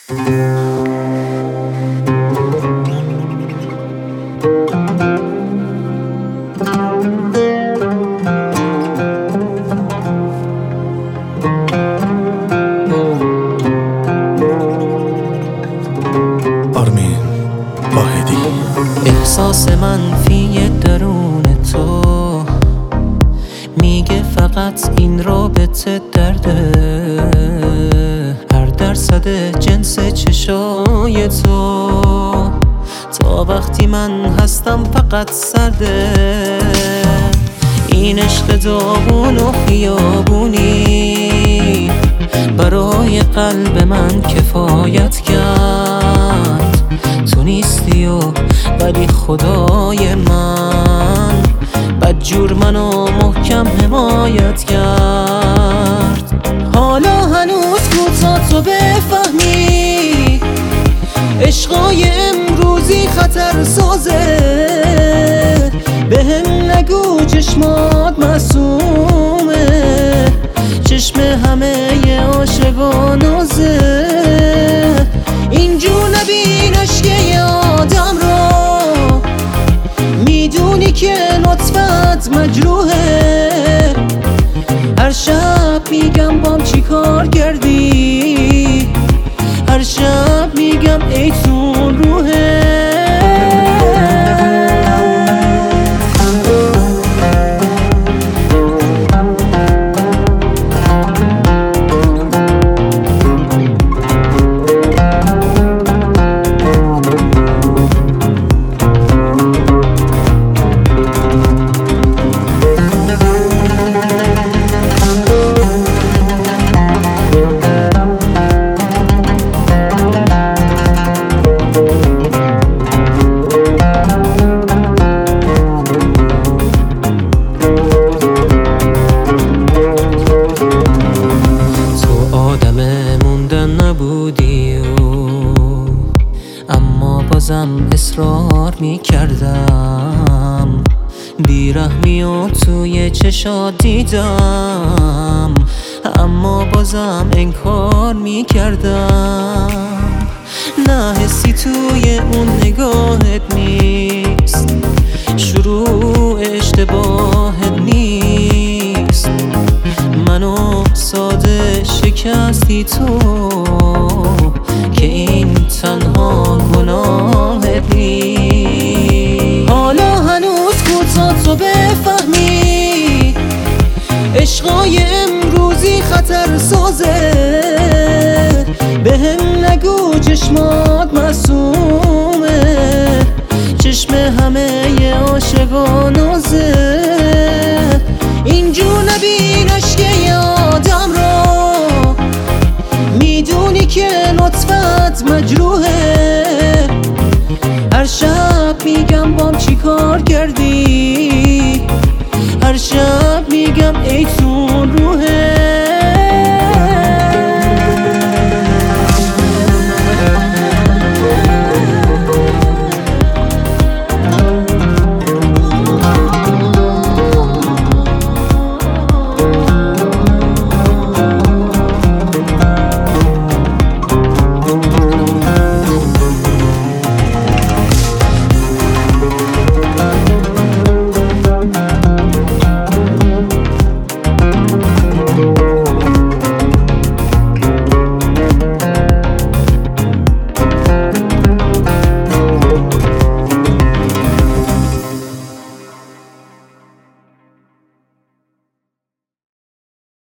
احساس منفی درون تو میگه فقط این رابطه درده، هر درصد جنس چشای تو تا وقتی من هستم فقط سرده. این عشق داغون و خیابونی برای قلب من کفایت کرد. تو نیستی و ولی خدای من بدجور منو محکم حمایت کرد. حالا هنوز کوتا تو بفهمی عشقای امروزی خطر سازه. بهم نگو چشمات معصومه، چشم همه عاشقا نازه. اینجور نبین عشق آدم رو، میدونی که لطفت مجروحه. هر شب میگم بام چی کار کردی، هر شب میگم ای تون روحه. نبودی اما بازم اصرار میکردم، بیرحمی و توی چشات دیدم اما بازم انکار میکردم. نه حسی توی اون نگاهت نیست، شروع اشتباهت نیست. منو ساده شکستی تو که این تنها گناهت نیست. حالا هنوز کوتا تو بفهمی عشقای امروزی خطر سازه. بهم نگو چشمات معصومه، چشم همه عاشقا نازه. اینجور نبین عشق آدم رو، میدونی که لطفت مجروحه. هر شب میگم بام چی کار کردی، هر شب میگم ای تون روحه.